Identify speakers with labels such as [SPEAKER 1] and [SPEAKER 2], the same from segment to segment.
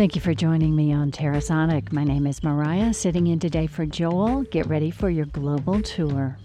[SPEAKER 1] Thank you for joining me on Terrasonic. My name is Mariah, sitting in today for Joel. Get ready for your global tour.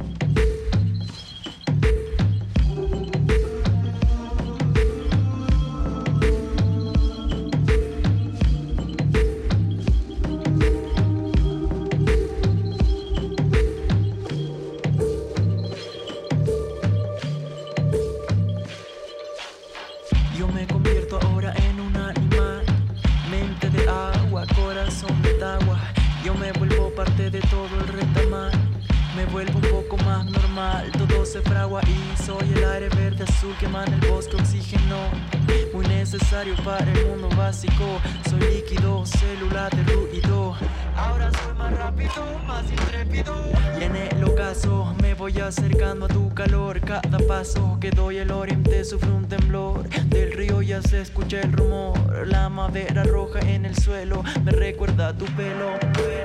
[SPEAKER 2] Yo me convierto ahora en un animal, mente de agua, corazón de agua. Yo me vuelvo parte de todo el retamal, me vuelvo un poco más normal. Todo se fragua y soy el aire verde azul que emana el bosque oxígeno, muy necesario para el mundo básico. Soy líquido, célula de ruido. Ahora soy más rápido, más intrépido, y en el ocaso me voy acercando a tu calor. Cada paso que doy el oriente sufre un temblor. Del río ya se escucha el rumor. La madera roja en el suelo me recuerda tu pelo.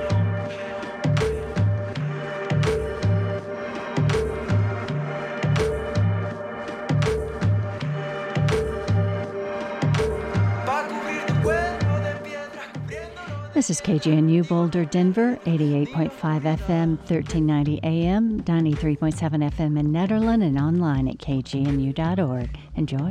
[SPEAKER 1] This is KGNU Boulder, Denver, 88.5 FM, 1390 AM, 93.7 FM in Nederland, and online at kgnu.org. Enjoy.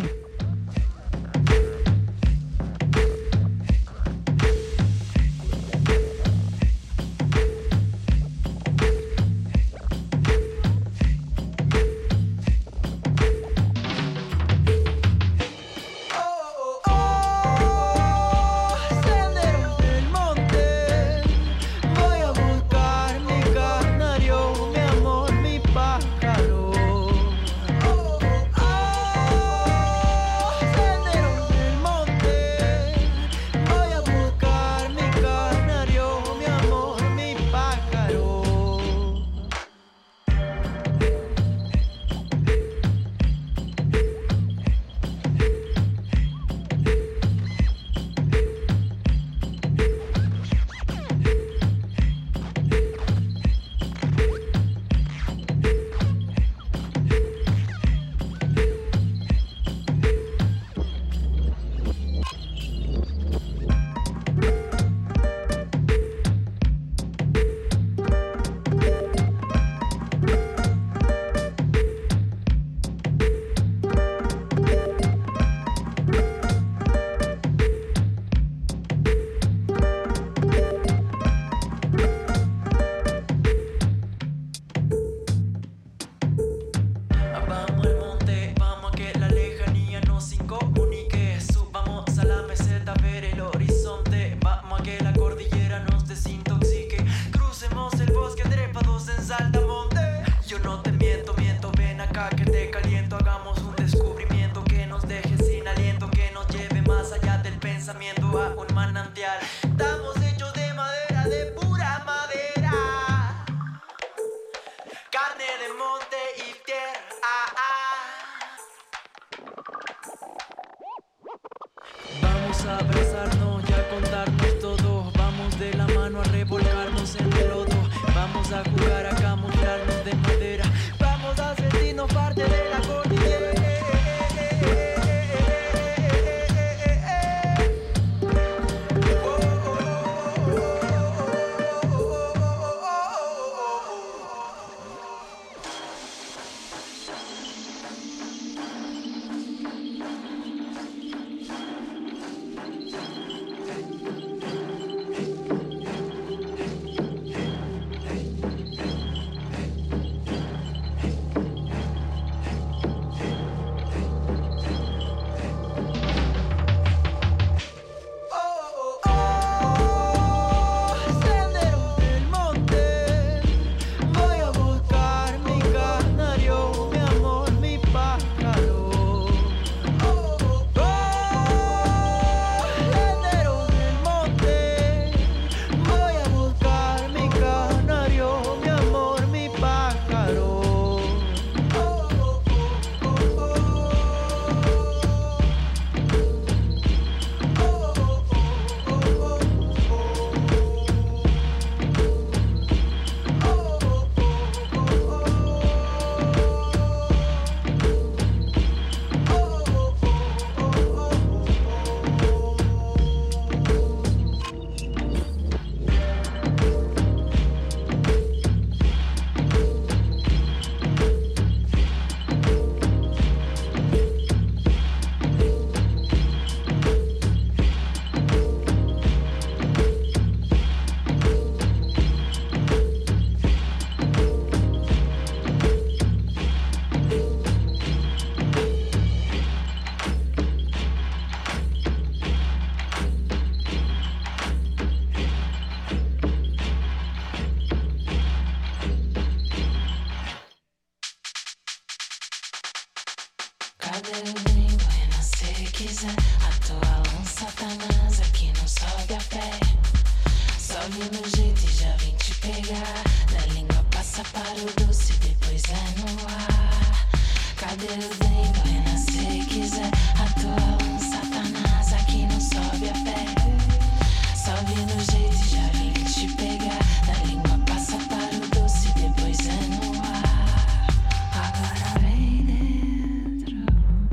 [SPEAKER 3] pegar. Da língua passa para o doce, depois é no ar. Cadê o dengo? Renascer quiser. Atual Satanás aqui não sobe a pé. Sobe no jeito e já vem te pegar. Da língua passa para o doce, depois é no ar. Agora vem dentro.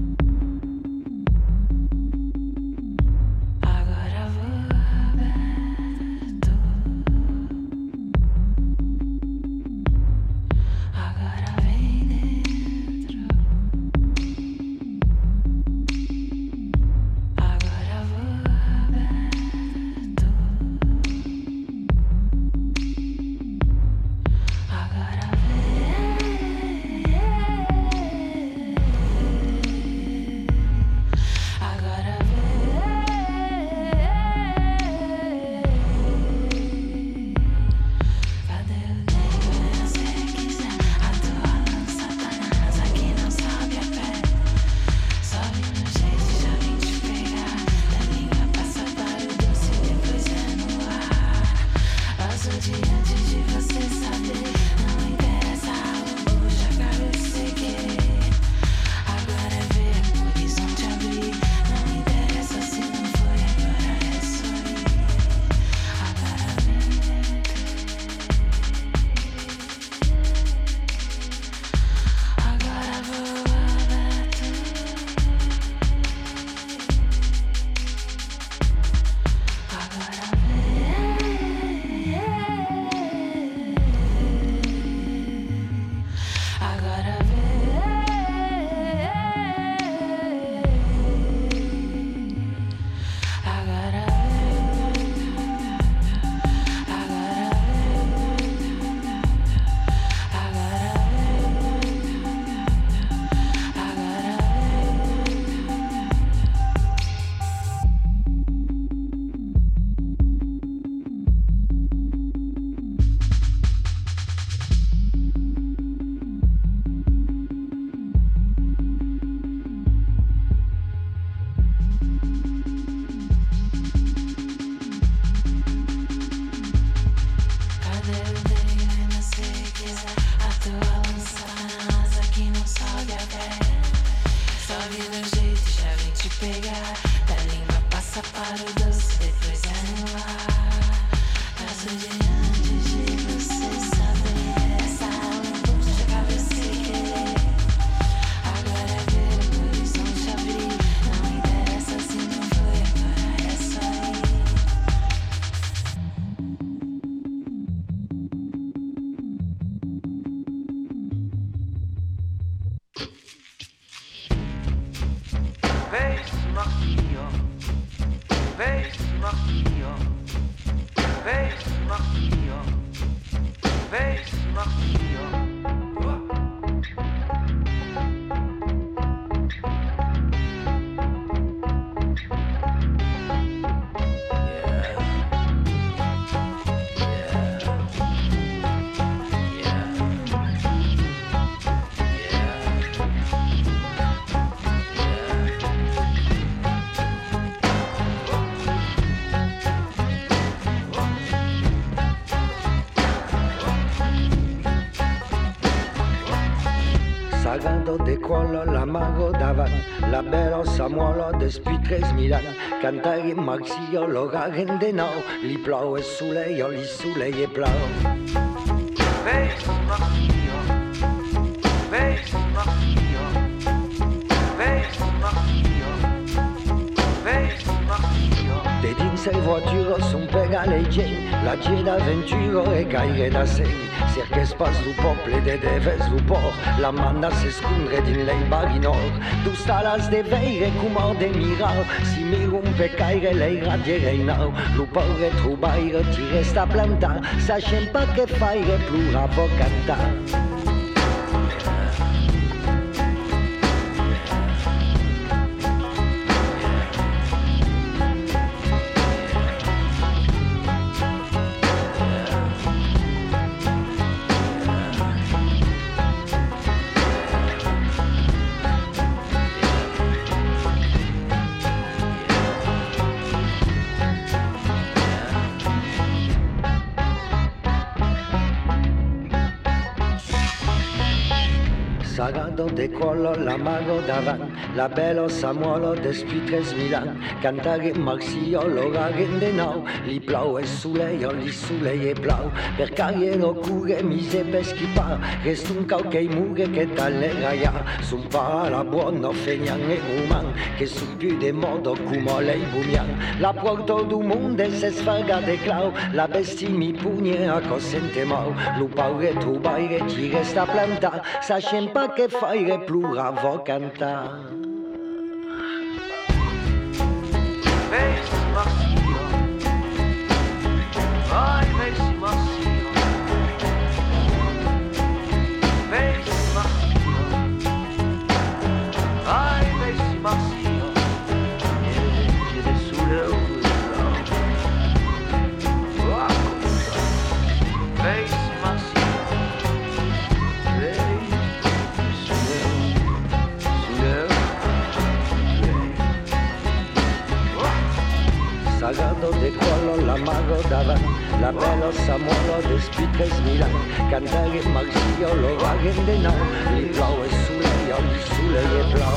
[SPEAKER 3] Agora vou aberto. Agora vem dentro. Agora vou aberto. Agora vem. Agora vem. Cadê o dengo? Se quiser. Atual Satanás aqui não sobe a pé. Sobe no jeito e já vem te pegar. Da língua passa para o doce, depois é no ar. Passo diante de você saber. Não interessa a lambuja, cabeça e querer. Agora é ver o horizonte abrir. Não interessa se não foi, agora é sorrir. Agora vem. Agora vou aberto. Agora vem. Agora vem. Agora cadê o dengo? Se quiser. Atual Satanás aqui não sobe a pé. Sobe no jeito e já vem te pegar. Da língua passa para o doce, depois é no ar. Passo diante de você saber. Essa lambuja, cabeça e querer. Agora é ver o horizonte abrir. Não interessa se não foi, agora é só ir.
[SPEAKER 2] Wees mag hier, wees mag hier, wees mag hier, wees mag hier.
[SPEAKER 4] Sagando de cuolo l'amago davant, la bella Samuolo depuis 13.000 anys. Cantare Maxio lo gaguen de nou, li plou el soleil e plau.
[SPEAKER 2] Wees mag hier, wees mag hier, wees mag hier, wees mag hier.
[SPEAKER 4] De dins el voituro son pega le gent, la gent d'aventuro e caire da seny. Cerques pas du poble de deves du port, la manda s'escondre din l'ei barinor. Tu stalas de veire cum de mirar, si mir un pe caire l'ei radiere nau. Lu paure trubaire ti resta plantar, sachant pas que faire plura vo cantar. Sagrado de quello l'amago davant, la bello Samuolo depuis 13.000 ans. Cantare Marsillo, l'orage de nou, li plau e soleil, li soleil e blau. Per carriero cure, mise peschi pa, rest un cauchei mughe che t'allegaia. Sun pa la buono, fegnan e uman, che sun più de modo come lei bumian. La porto du mondo se sfarga de clau, la besti mi pugne a cosente mau. Lu paure tu baire, ci resta planta, sa pas che fare plura vo canta.
[SPEAKER 2] Vesi Marsilio, vai vesi Marsilio, vesi Marsilio, vai vesi Marsilio, e de sulle ulla, vesi Marsilio, vesi
[SPEAKER 4] Sagrado de quello l'amago davant, la bello Samuolo depuis 13.000 ans. Cantare Marsillo, l'orage de nou, li plau e soleil, li soleil e blau.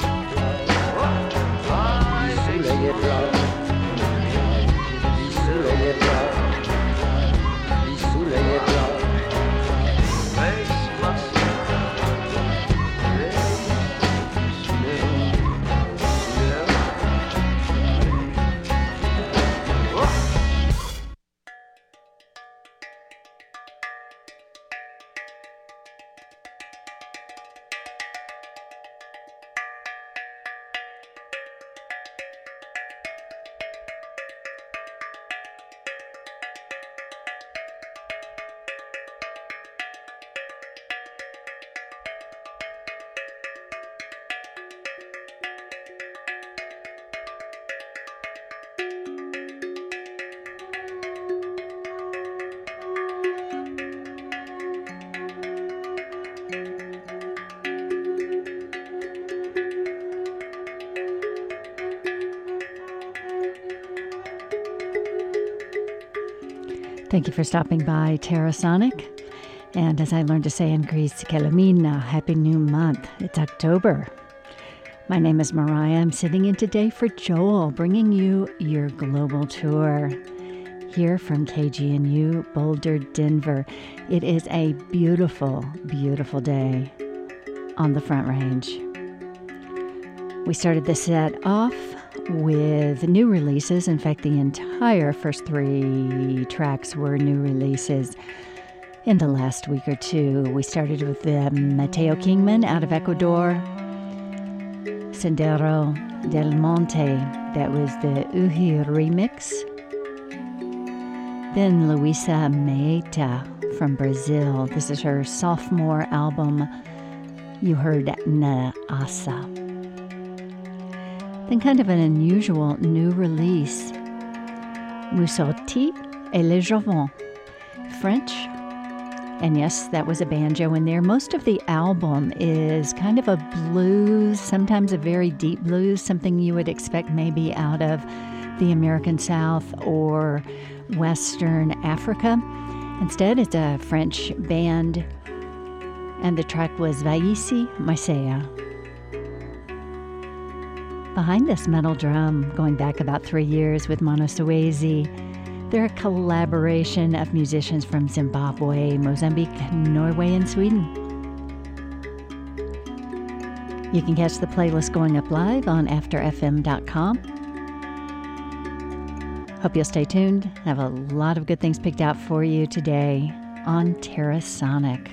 [SPEAKER 4] Li soleil e blau, li soleil e blau, li soleil e blau.
[SPEAKER 1] Thank you for stopping by Terrasonic. And as I learned to say in Greece, Kelomina, happy new month. It's October. My name is Mariah. I'm sitting in today for Joel, bringing you your global tour here from KGNU, Boulder, Denver. It is a beautiful, beautiful day on the Front Range. We started the set off with new releases. In fact, the entire first 3 tracks were new releases in the last week or two. We started with Mateo Kingman out of Ecuador, Sendero del Monte, that was the Uhi remix. Then Luisa Meita from Brazil. This is her sophomore album. You heard Na Asa. Then kind of an unusual new release, Musotti et les Jovons, French. And yes, that was a banjo in there. Most of the album is kind of a blues, sometimes a very deep blues, something you would expect maybe out of the American South or Western Africa. Instead, it's a French band, and the track was Vaisi Maisea. Behind this metal drum, going back about 3 years with Mano Suezi, they're a collaboration of musicians from Zimbabwe, Mozambique, Norway, and Sweden. You can catch the playlist going up live on afterfm.com. Hope you'll stay tuned. I have a lot of good things picked out for you today on Terrasonic.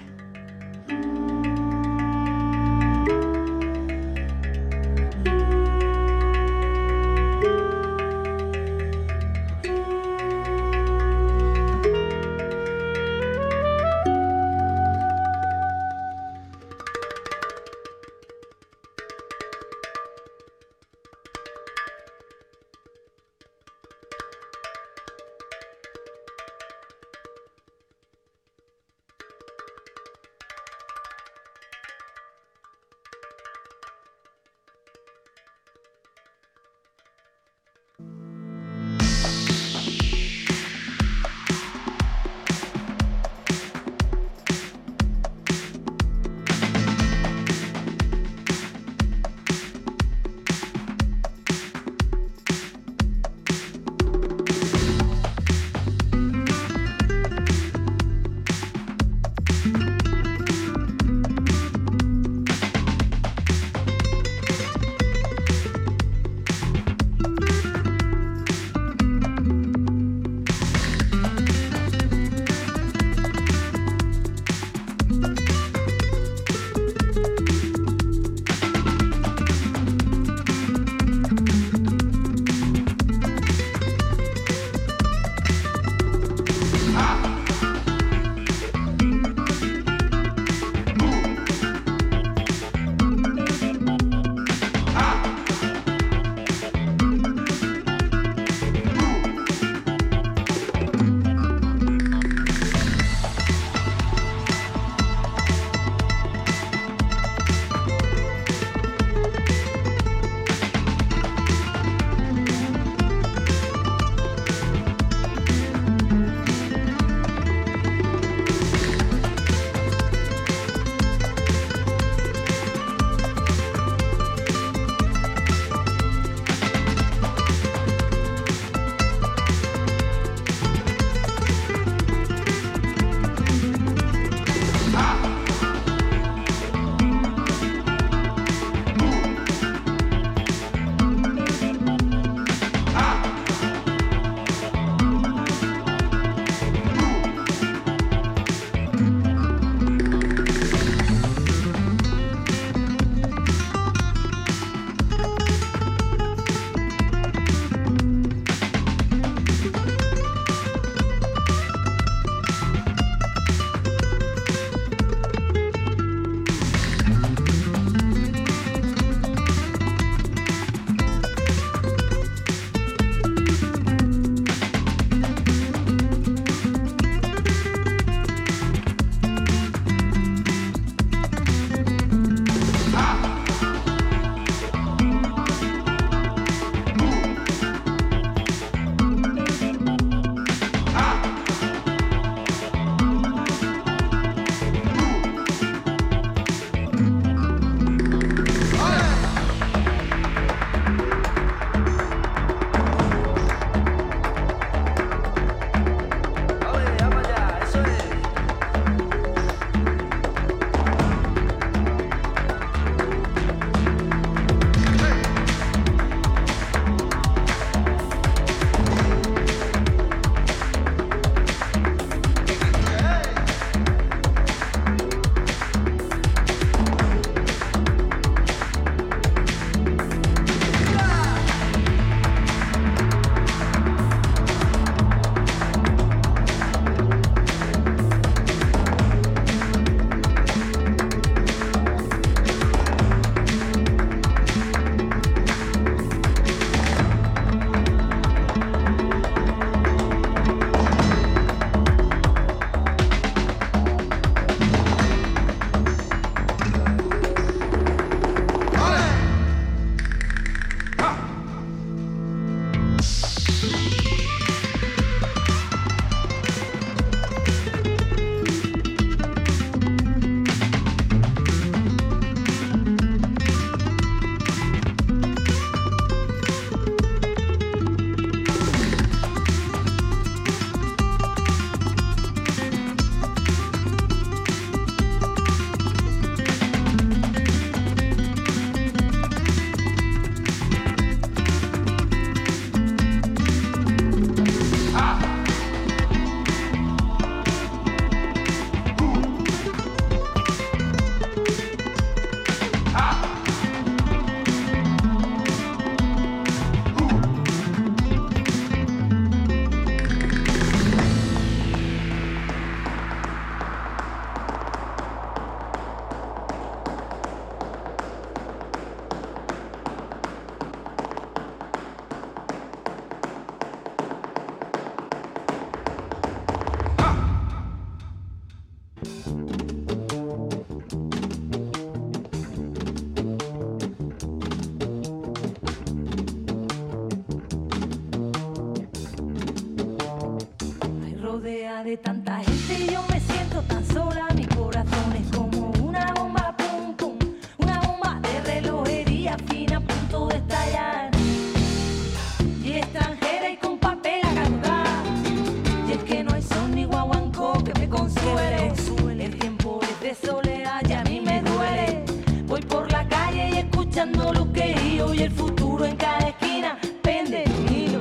[SPEAKER 3] Rodea de tanta gente yo me siento tan sola, mi corazón es como una bomba, pum pum, una bomba de relojería fina a punto de estallar, y extranjera y con papel a cantar, y es que no hay son ni guaguancó que me consuele, el tiempo es de soledad y a mí me duele, voy por la calle y escuchando lo que digo y el futuro en cada esquina pende de un hilo.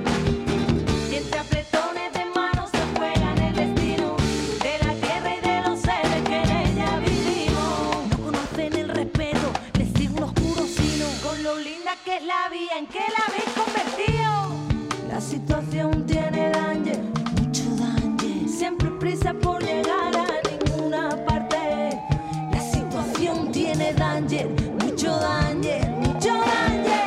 [SPEAKER 3] Que es la vía en que la habéis convertido. La situación tiene danger, mucho danger. Siempre prisa por llegar a ninguna parte. La situación tiene danger, mucho danger, mucho danger.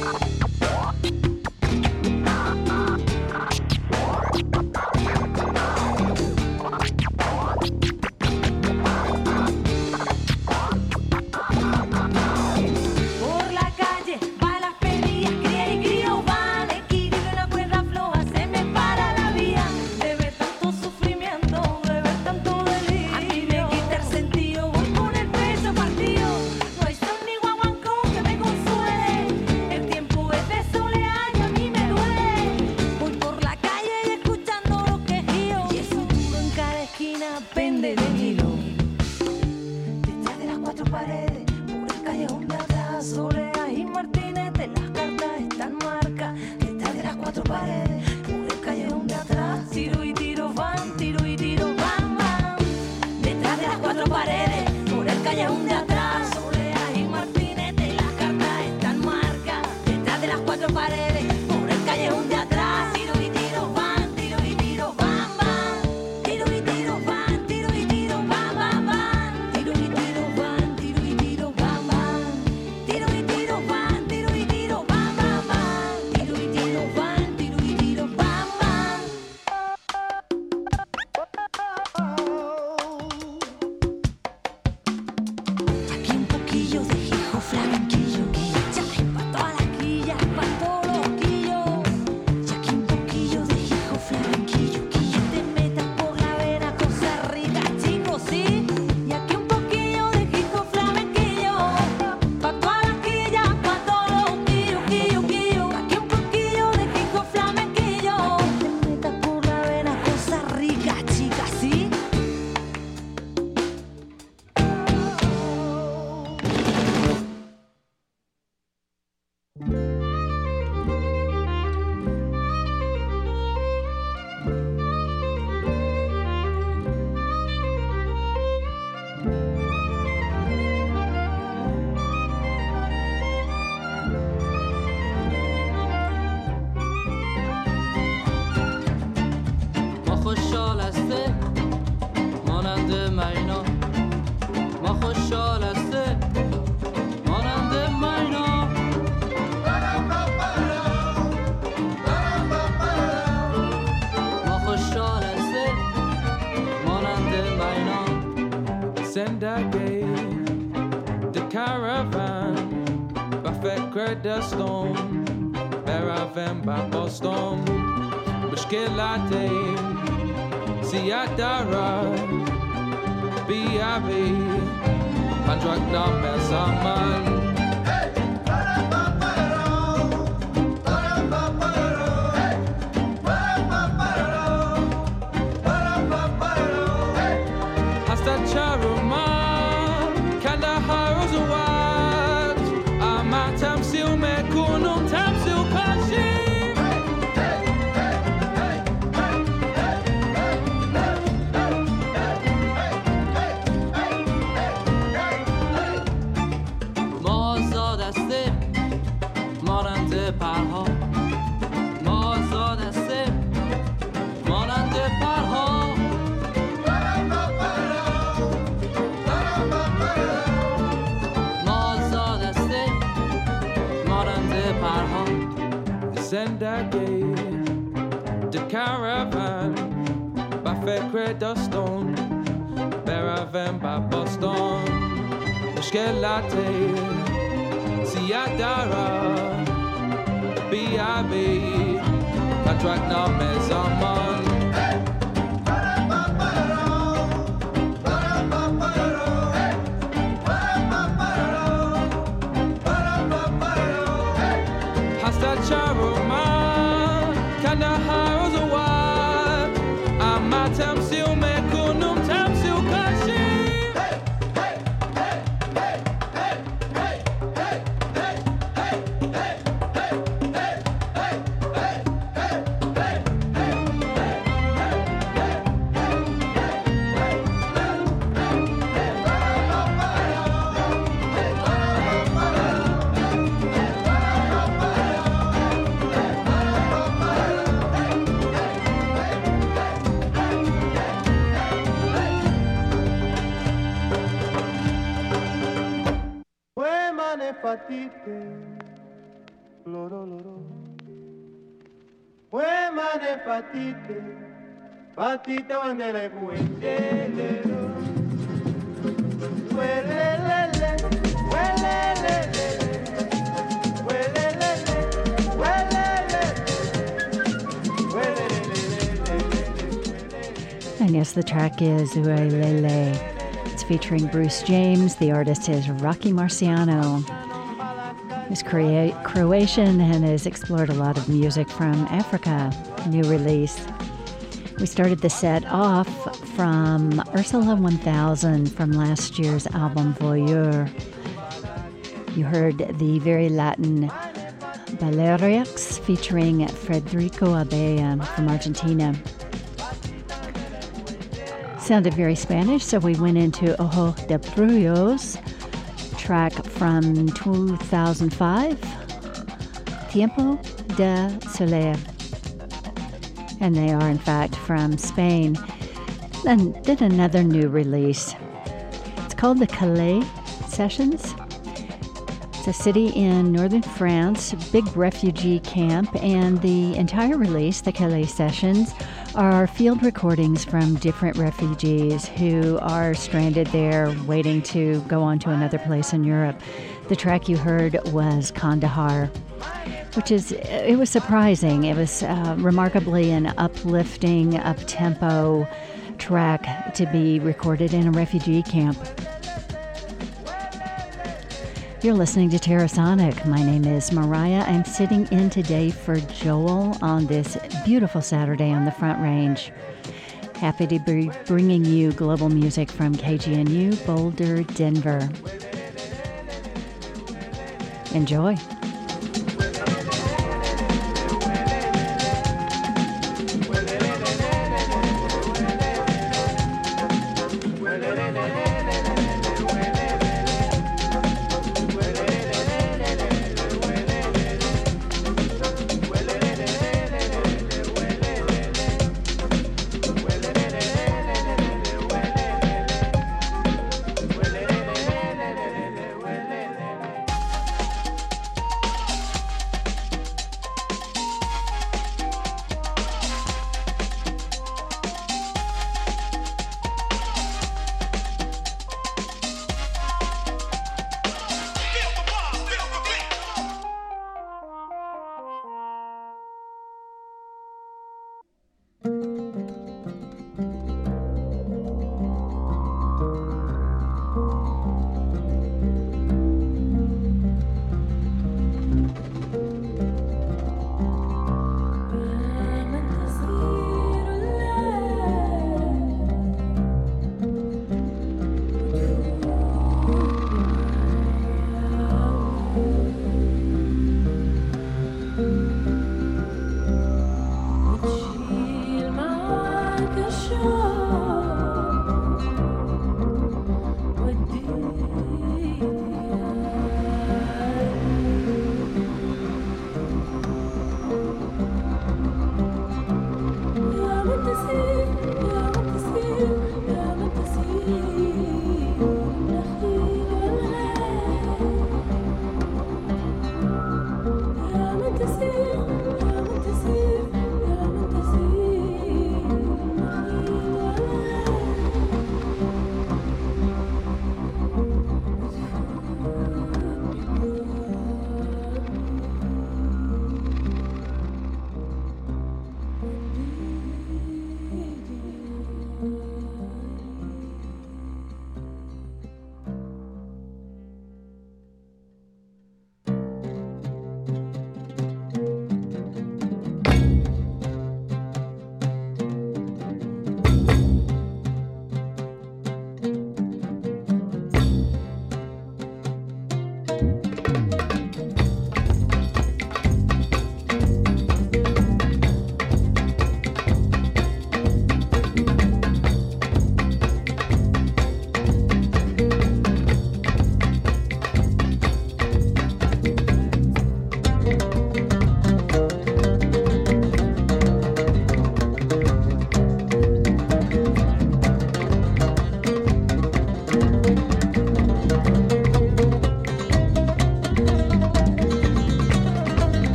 [SPEAKER 5] Stone, Beraven Babostom, Bishkilate, Siatara, Biabi, Pandrakna Mesaman. Zendage, the caravan, Buffet Stone, Beravem ba Boston Mishkelate Siadara B.I.B. Contract na mezaman Hasta Charoma Kandahar Ozawa Amatam Sil Mekunum Tam Sil Kashi
[SPEAKER 6] Fatite, loro loro. Fue mane fatite, fatite wandele kuendelero. Welelele, welelele, welelele, welelele.
[SPEAKER 1] And yes, the track is Uelele. It's featuring Bruce James. The artist is Rocky Marciano. He's Croatian and has explored a lot of music from Africa. New release. We started the set off from Ursula 1000 from last year's album Voyeur. You heard the very Latin Balearics featuring Federico Abella from Argentina. Sounded very Spanish, so we went into Ojo de Brujos, track from 2005, Tiempo de Soler. And they are, in fact, from Spain. Then did another new release. It's called the Calais Sessions. It's a city in northern France, big refugee camp, and the entire release, the Calais Sessions, are field recordings from different refugees who are stranded there waiting to go on to another place in Europe. The track you heard was Kandahar, which it was surprising. It was remarkably an uplifting, up-tempo track to be recorded in a refugee camp. You're listening to Terrasonic. My name is Mariah. I'm sitting in today for Joel on this beautiful Saturday on the Front Range. Happy to be bringing you global music from KGNU, Boulder, Denver. Enjoy.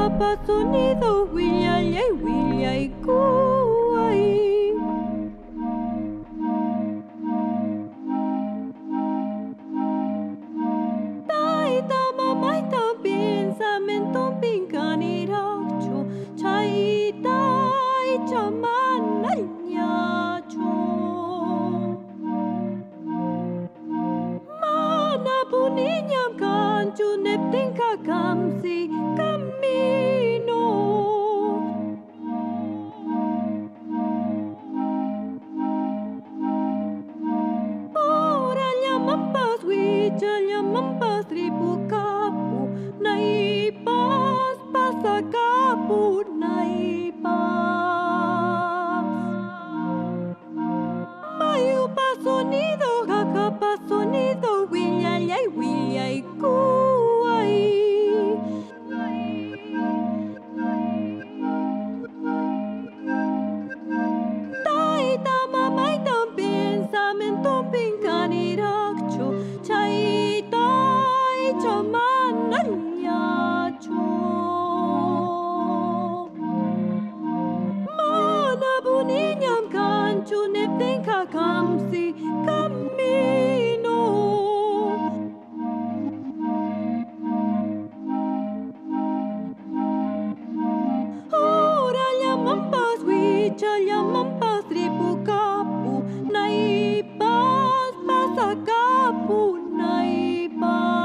[SPEAKER 7] pa sonido willa y kuai. Taita mamaita pensamento pinkaniracho chaita y chamanalñacho. Mana puninyam kanchu neptin kakamsi camino. Ora llamampas wicha llamampas tripukapu naipas pasakapu naipas. Mayu pa sonido kaka pa sonido willa y kuai. Taita mamaita pensamento pinkaniracho chaita y chamanalñacho. Mana buninyam kanchu neptin kakamsi camino. Ora llamampas wicha llamampas tripukapu naipas pasakapu naipas.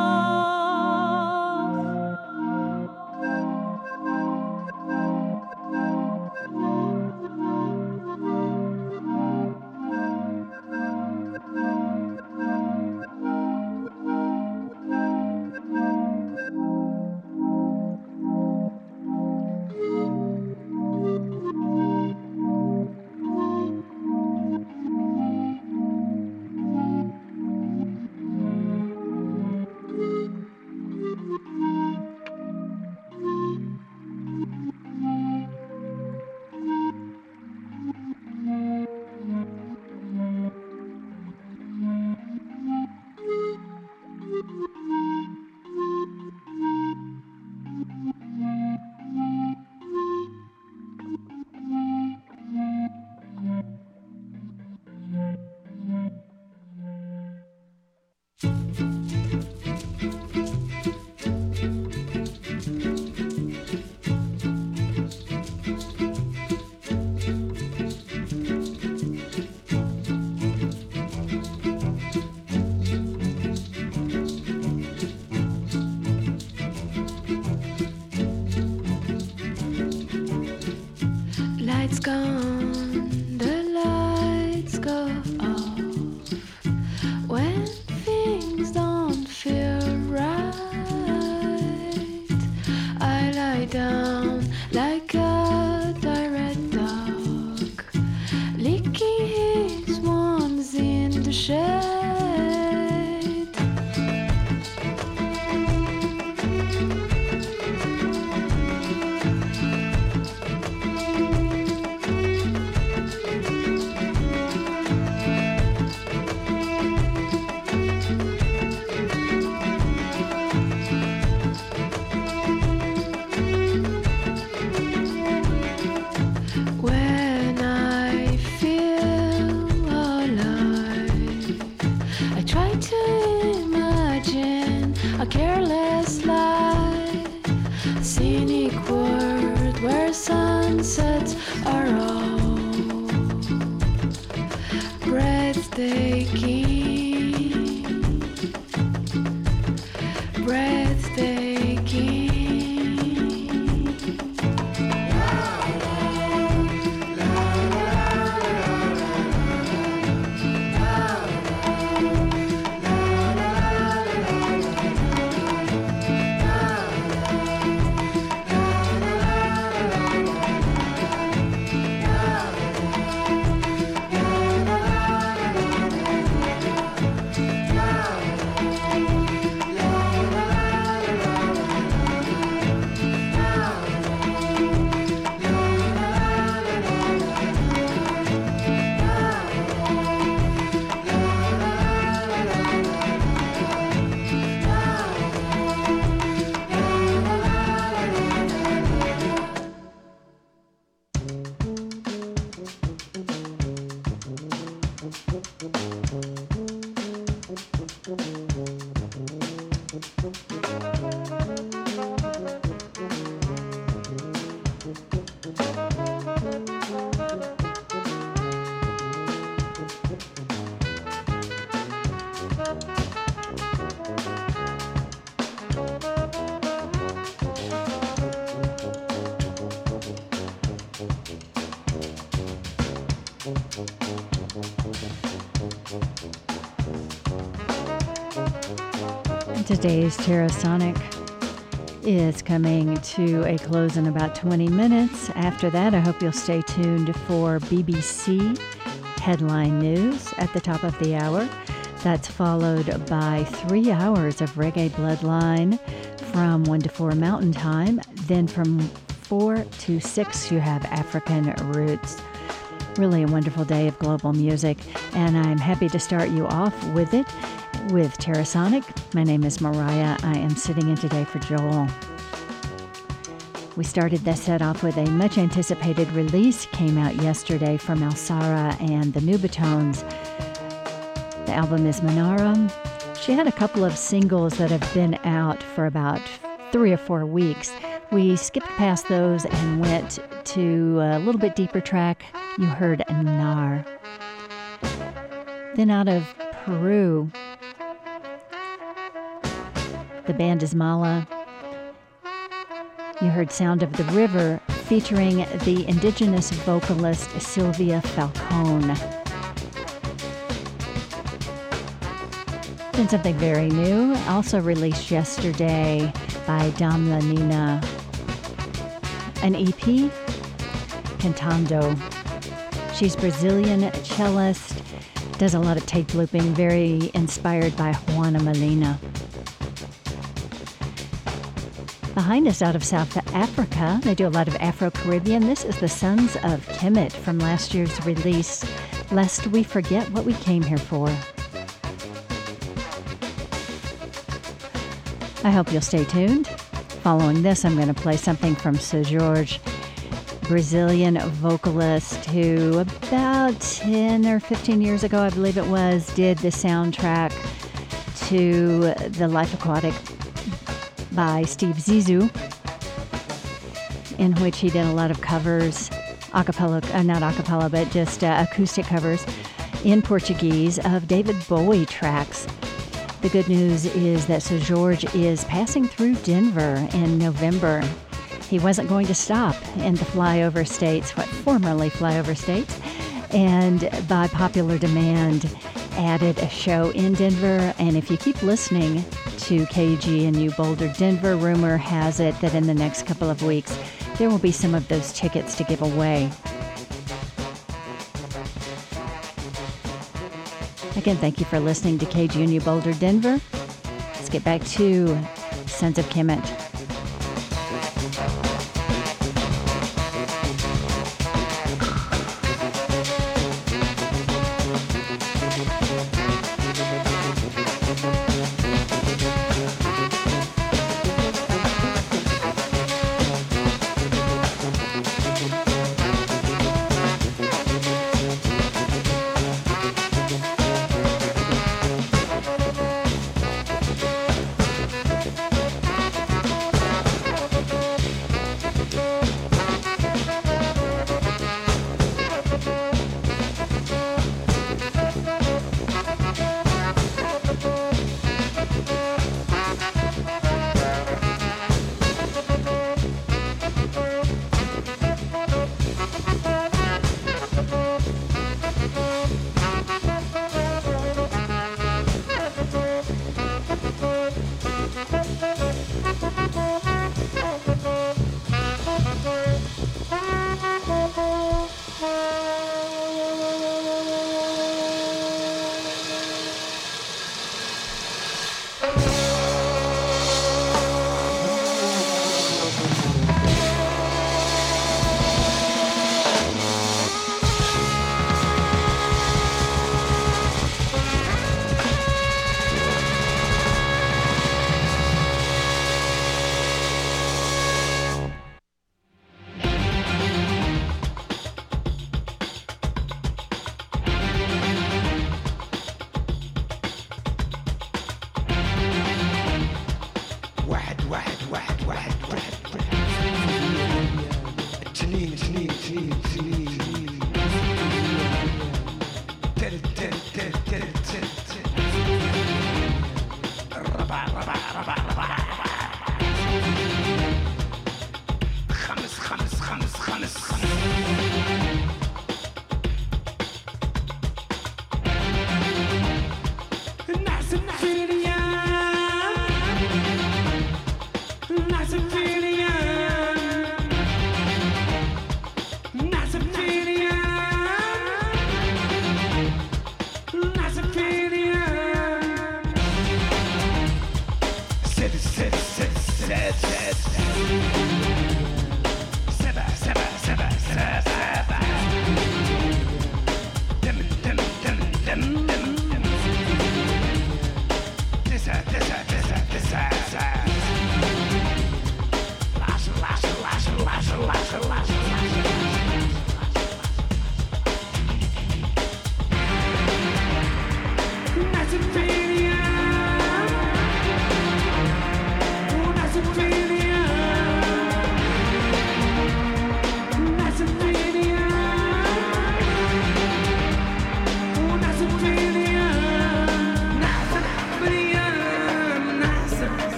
[SPEAKER 3] Lights gone, the lights go off when things don't feel right. I lie down like a tired dog, licking his wounds in the shade. When I feel alive, I try to imagine a careless life, a scenic world where sunsets are all breathtaking, breathtaking.
[SPEAKER 1] Today's Terrasonic is coming to a close in about 20 minutes. After that, I hope you'll stay tuned for BBC Headline News at the top of the hour. That's followed by 3 hours of Reggae Bloodline from 1 to 4 Mountain Time. Then from 4 to 6, you have African Roots. Really a wonderful day of global music, and I'm happy to start you off with it with Terrasonic. My name is Mariah. I am sitting in today for Joel. We started this set off with a much anticipated release, came out yesterday from Elsara and the Nubatones. The album is Manara. She had a couple of singles that have been out for about 3 or 4 weeks. We skipped past those and went to a little bit deeper track. You heard Nar. Then out of Peru, the band is Mala. You heard Sound of the River featuring the indigenous vocalist Sylvia Falcone. Then something very new, also released yesterday by Dam La Nina. An EP, Cantando. She's Brazilian cellist, does a lot of tape looping, very inspired by Juana Molina. Behind us out of South Africa, they do a lot of Afro-Caribbean. This is the Sons of Kemet from last year's release, Lest We Forget What We Came Here For. I hope you'll stay tuned. Following this, I'm going to play something from Seu Jorge, Brazilian vocalist who about 10 or 15 years ago, I believe it was, did the soundtrack to The Life Aquatic by Steve Zissou, in which he did a lot of covers, not a cappella, but just acoustic covers in Portuguese of David Bowie tracks. The good news is that Seu Jorge is passing through Denver in November. He wasn't going to stop in the flyover states, what formerly flyover states, and by popular demand added a show in Denver. And if you keep listening to KGNU Boulder, Denver, rumor has it that in the next couple of weeks there will be some of those tickets to give away. Again, thank you for listening to KGNU Boulder, Denver. Let's get back to Sons of Kemet.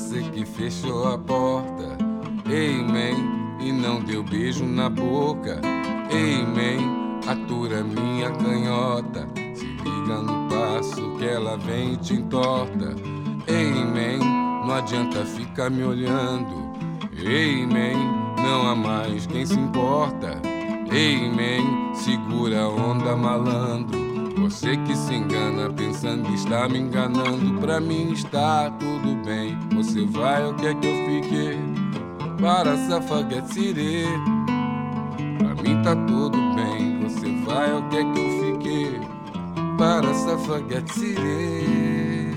[SPEAKER 8] você que fechou a porta. Ei, man, e não deu beijo na boca. Ei, man, atura minha canhota. Se liga no passo que ela vem e te entorta. Ei, man, não adianta ficar me olhando. Ei, man, não há mais quem se importa. Ei, man, segura a onda, malandro. Você que se engana pensando que está me enganando. Pra mim está tudo bem. Você vai ou quer que eu fique? Para Forget City. Pra mim tá tudo bem. Você vai ou quer que eu fique? Para Forget City.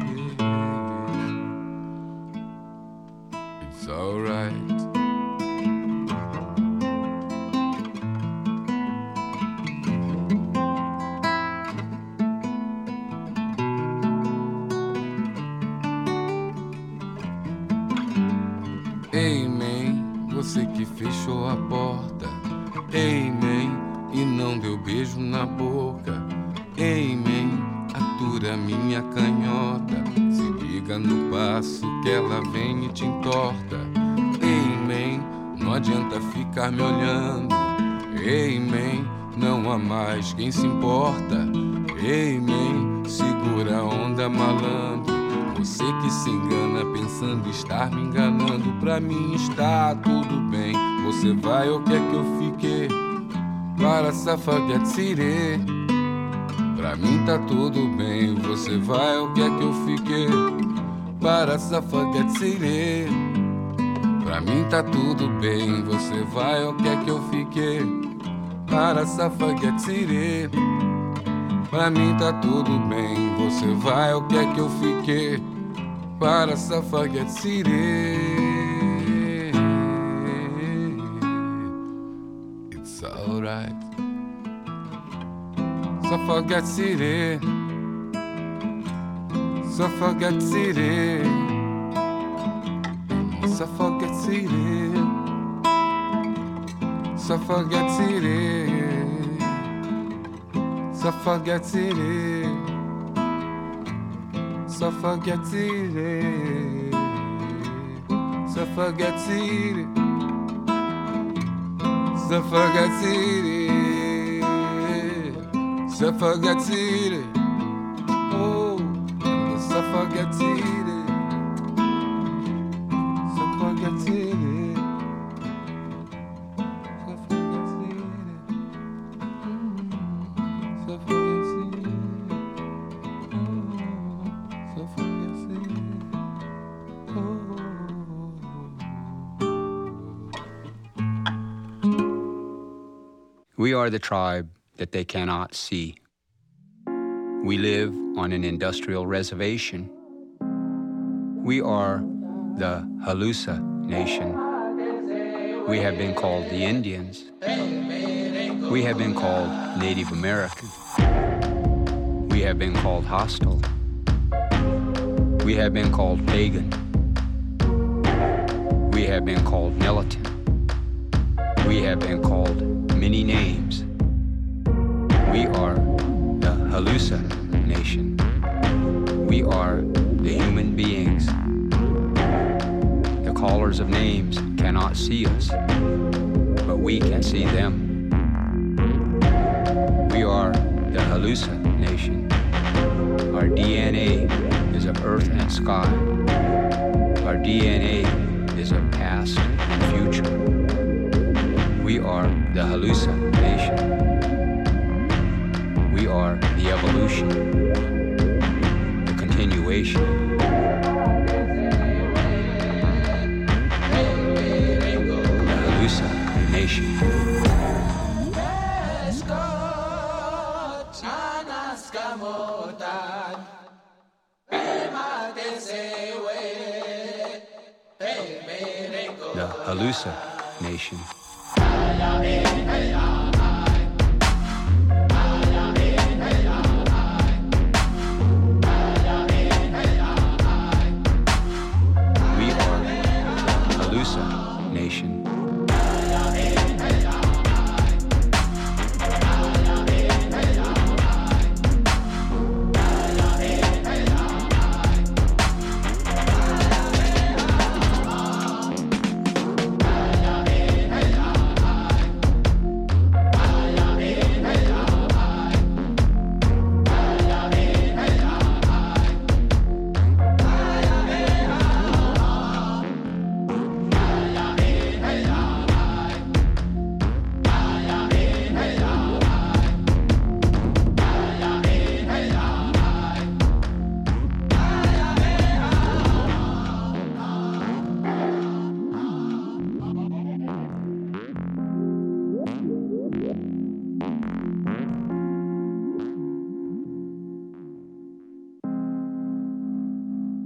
[SPEAKER 8] It's alright. Ei, man, você que fechou a porta. Ei, man, e não deu beijo na boca. Ei, man, atura minha canhota. Se liga no passo que ela vem e te entorta. Ei, man, não adianta ficar me olhando. Ei, man, não há mais quem se importa. Ei, man, segura a onda, malandro. Você que se engana pensando estar me enganando. Pra mim está tudo bem. Você vai ou quer que eu fique? Para Forget City. Pra mim tá tudo bem. Você vai ou quer que eu fique? Para Forget City. Pra mim tá tudo bem. Você vai ou quer que eu fique? Para Forget City. Pra mim tá tudo bem. Você vai ou quer que eu fique? Para Forget City. It's alright. Forget City. Forget City. Forget City. Forget City. Forget City. Forget City. Forget City. Forget City. Forget City. Oh, Forget City. Forget City.
[SPEAKER 9] We are the tribe that they cannot see. We live on an industrial reservation. We are the Halusa Nation. We have been called the Indians. We have been called Native American. We have been called hostile. We have been called pagan. We have been called militant. We have been called many names. We are the Halusa Nation. We are the human beings. The callers of names cannot see us, but we can see them. We are the Halusa Nation. Our DNA is of earth and sky. Our DNA is of past and future. We are the Halusa Nation. We are the evolution, the continuation. The Halusa Nation. The Halusa Nation. We are the Halusa Nation.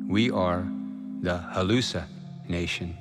[SPEAKER 9] We are the Halusa Nation.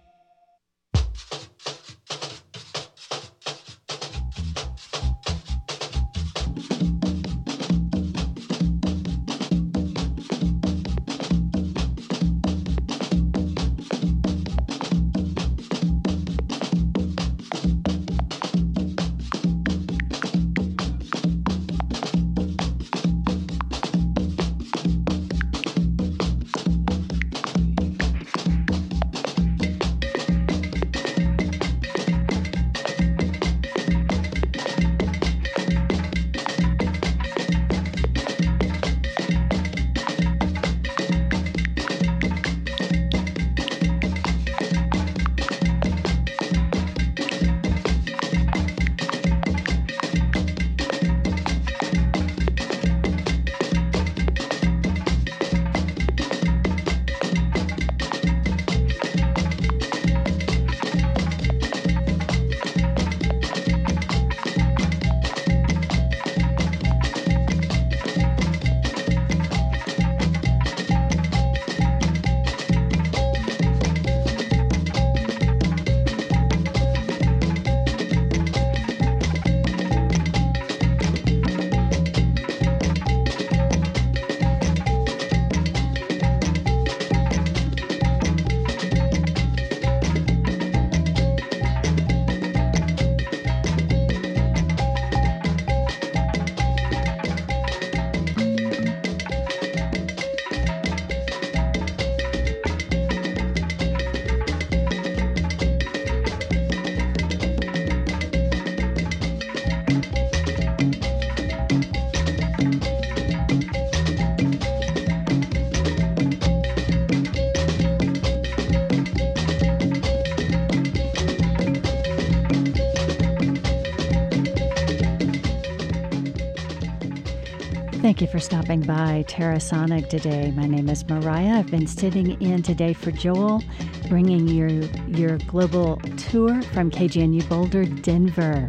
[SPEAKER 1] Thank you for stopping by Terrasonic today. My name is Mariah. I've been sitting in today for Joel, bringing you your global tour from KGNU Boulder, Denver.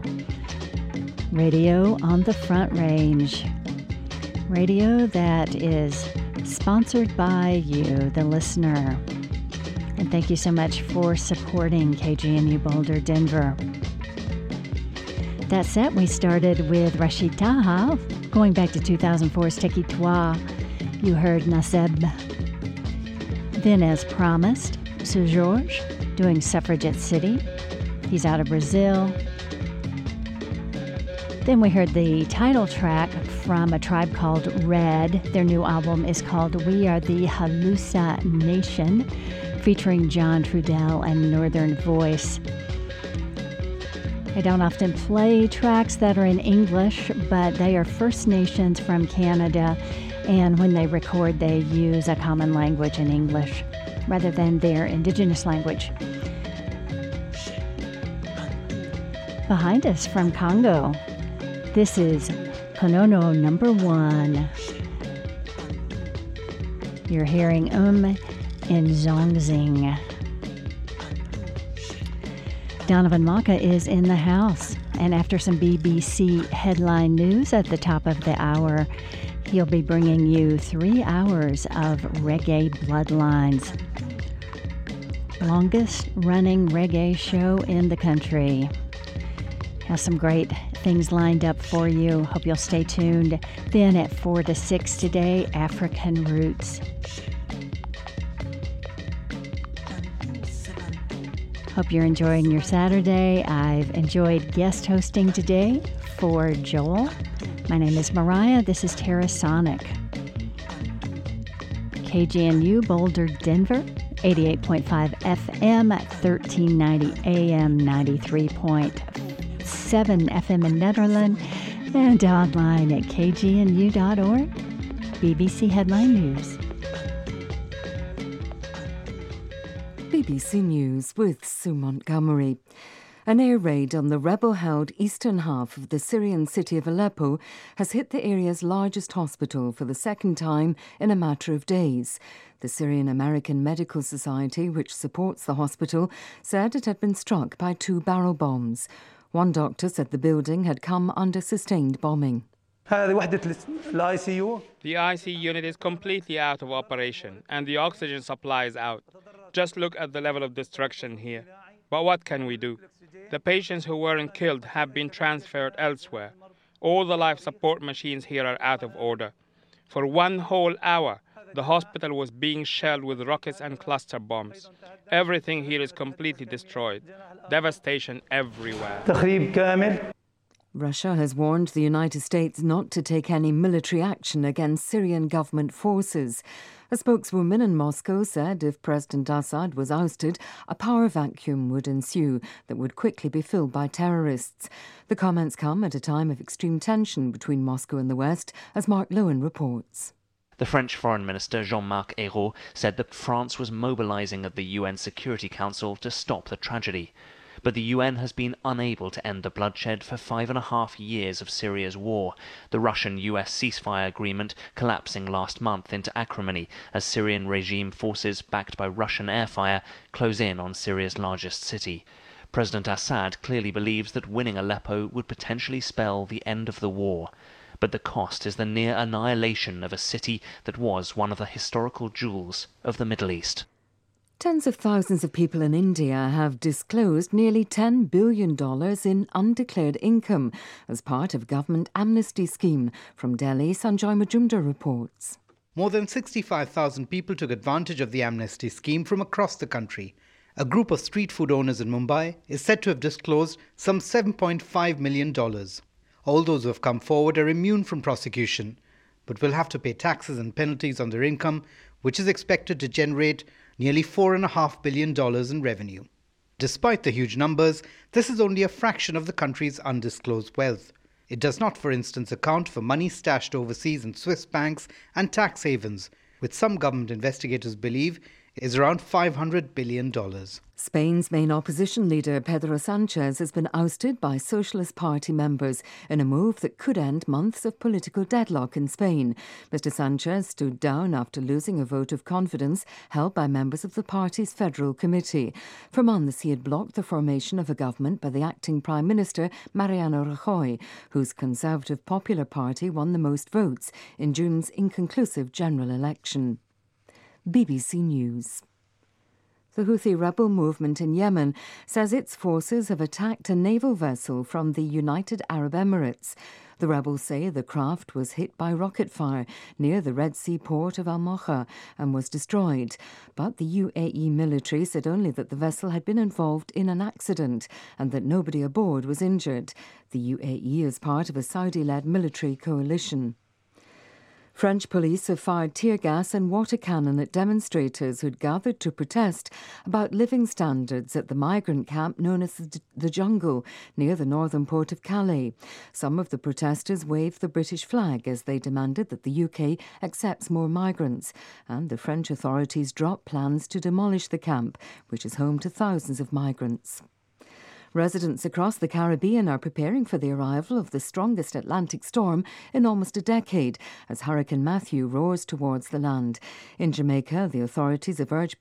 [SPEAKER 1] Radio on the Front Range. Radio that is sponsored by you, the listener. And thank you so much for supporting KGNU Boulder, Denver. That set, we started with Rachid Taha, going back to 2004's Teki Toi. You heard Naseb. Then, as promised, Seu Jorge doing Suffragette City. He's out of Brazil. Then we heard the title track from a tribe called Red. Their new album is called We Are the Halusa Nation, featuring John Trudell and Northern Voice. I don't often play tracks that are in English, but they are First Nations from Canada, and when they record, they use a common language in English rather than their indigenous language. Behind us from Congo, this is Konono number 1. You're hearing and Zongzing. Donovan Maka is in the house, and after some BBC headline news at the top of the hour, he'll be bringing you 3 hours of Reggae Bloodlines. Longest running reggae show in the country. Has some great things lined up for you. Hope you'll stay tuned. Then at 4 to 6 today, African Roots. Hope you're enjoying your Saturday. I've enjoyed guest hosting today for Joel. My name is Mariah. This is Terrasonic. KGNU Boulder, Denver, 88.5 FM, 1390 AM, 93.7 FM in Netherlands, and online at kgnu.org. BBC Headline News.
[SPEAKER 10] BBC News with Sue Montgomery. An air raid on the rebel-held eastern half of the Syrian city of Aleppo has hit the area's largest hospital for the second time in a matter of days. The Syrian American Medical Society, which supports the hospital, said it had been struck by 2 barrel bombs. One doctor said the building had come under sustained bombing.
[SPEAKER 11] هذه وحدة الاي سي يو.
[SPEAKER 12] The IC unit is completely out of operation and the oxygen supply is out. Just look at the level of destruction here. But what can we do? The patients who weren't killed have been transferred elsewhere. All the life support machines here are out of order. For 1 whole hour, the hospital was being shelled with rockets and cluster bombs. Everything here is completely destroyed. Devastation everywhere.
[SPEAKER 11] تخريب كامل.
[SPEAKER 10] Russia has warned the United States not to take any military action against Syrian government forces. A spokeswoman in Moscow said if President Assad was ousted, a power vacuum would ensue that would quickly be filled by terrorists. The comments come at a time of extreme tension between Moscow and the West, as Mark Lowen reports.
[SPEAKER 13] The French Foreign Minister Jean-Marc Ayrault said that France was mobilising at the UN Security Council to stop the tragedy. But the UN has been unable to end the bloodshed for 5.5 years of Syria's war, the Russian-US ceasefire agreement collapsing last month into acrimony as Syrian regime forces backed by Russian airfire close in on Syria's largest city. President Assad clearly believes that winning Aleppo would potentially spell the end of the war. But the cost is the near annihilation of a city that was one of the historical jewels of the Middle East.
[SPEAKER 10] Tens of thousands of people in India have disclosed nearly $10 billion in undeclared income as part of government amnesty scheme. From Delhi, Sanjoy Majumdar reports.
[SPEAKER 14] More than 65,000 people took advantage of the amnesty scheme from across the country. A group of street food owners in Mumbai is said to have disclosed some $7.5 million. All those who have come forward are immune from prosecution, but will have to pay taxes and penalties on their income, which is expected to generate nearly $4.5 billion in revenue. Despite the huge numbers, this is only a fraction of the country's undisclosed wealth. It does not, for instance, account for money stashed overseas in Swiss banks and tax havens, which some government investigators believe is around $500 billion.
[SPEAKER 10] Spain's main opposition leader, Pedro Sanchez, has been ousted by Socialist Party members in a move that could end months of political deadlock in Spain. Mr. Sanchez stood down after losing a vote of confidence held by members of the party's federal committee. For months, he had blocked the formation of a government by the acting Prime Minister, Mariano Rajoy, whose Conservative Popular Party won the most votes in June's inconclusive general election. BBC News. The Houthi rebel movement in Yemen says its forces have attacked a naval vessel from the United Arab Emirates. The rebels say the craft was hit by rocket fire near the Red Sea port of Al-Mocha and was destroyed. But the UAE military said only that the vessel had been involved in an accident and that nobody aboard was injured. The UAE is part of a Saudi-led military coalition. French police have fired tear gas and water cannon at demonstrators who'd gathered to protest about living standards at the migrant camp known as the Jungle near the northern port of Calais. Some of the protesters waved the British flag as they demanded that the UK accepts more migrants, and the French authorities dropped plans to demolish the camp, which is home to thousands of migrants. Residents across the Caribbean are preparing for the arrival of the strongest Atlantic storm in almost a decade as Hurricane Matthew roars towards the land. In Jamaica, the authorities have urged